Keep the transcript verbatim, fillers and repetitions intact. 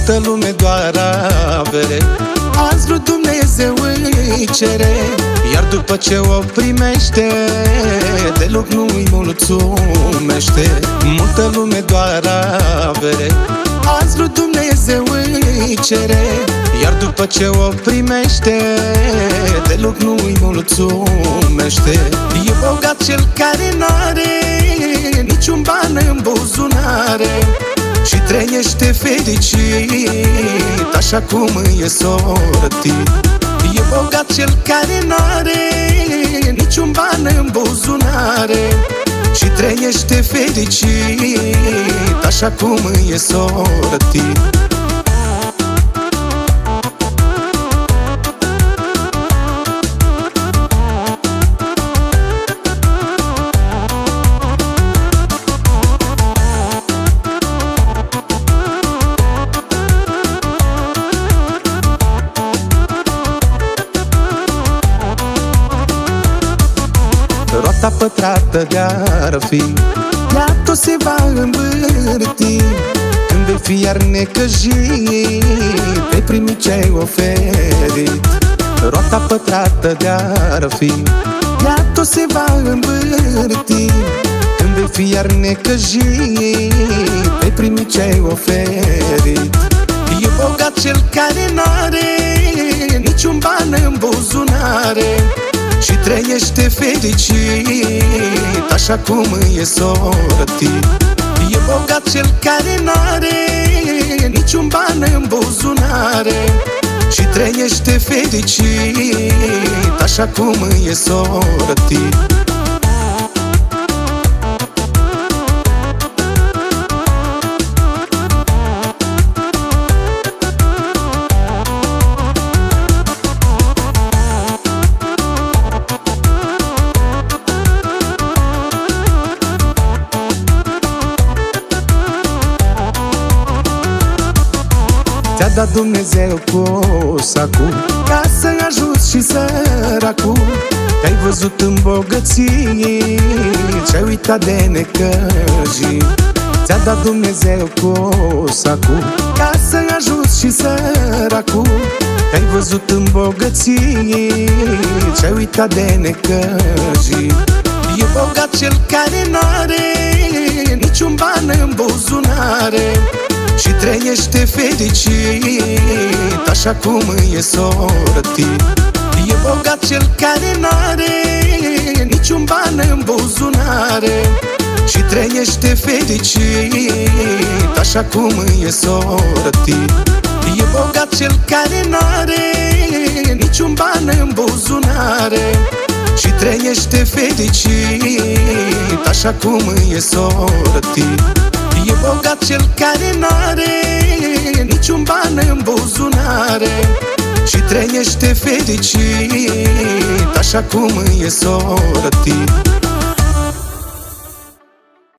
multă lume doar avere, azi lui Dumnezeu îi cere, iar după ce o primește, deloc nu-i mulțumește. Multă lume doar avere, azi lui Dumnezeu îi cere, iar după ce o primește, deloc nu-i mulțumește. E bogat cel care n-are niciun ban în buzunare și trăiește fericit așa cum e sortit. E bogat cel care n-are niciun ban în buzunare și trăiește fericit așa cum e sortit. Roata pătrată de-ar fi, ea tot se va învârti. Când vei fi iar necăjit, vei primi ce-ai oferit. Roata pătrată de-ar fi, ea tot se va învârti. Când vei fi iar necăjit, vei primi ce-ai oferit. E bogat cel care n-are niciun ban în buzunare și trăiește fericit așa cum e sortit. E bogat cel care n-are niciun ban în buzunare și trăiește fericit așa cum e sortit. Ți-a dat Dumnezeu cosacul ca să ajuți și săracul. Te-ai văzut în bogăție și-ai uitat de necăjit. Ți-a dat Dumnezeu cosacul ca să ajuți și săracul. Te-ai văzut în bogăție și-ai uitat de necăjit. E bogat cel care n-are niciun ban în buzunare și trăiește fericit așa cum e sortit. E bogat cel care n-are niciun ban în buzunare și trăiește fericit așa cum e sortit. E bogat cel care n-are niciun ban în buzunare și trăiește fericit așa cum e sortit. E bogat cel care n-are niciun ban în buzunare și trăiește fericit așa cum e sortit.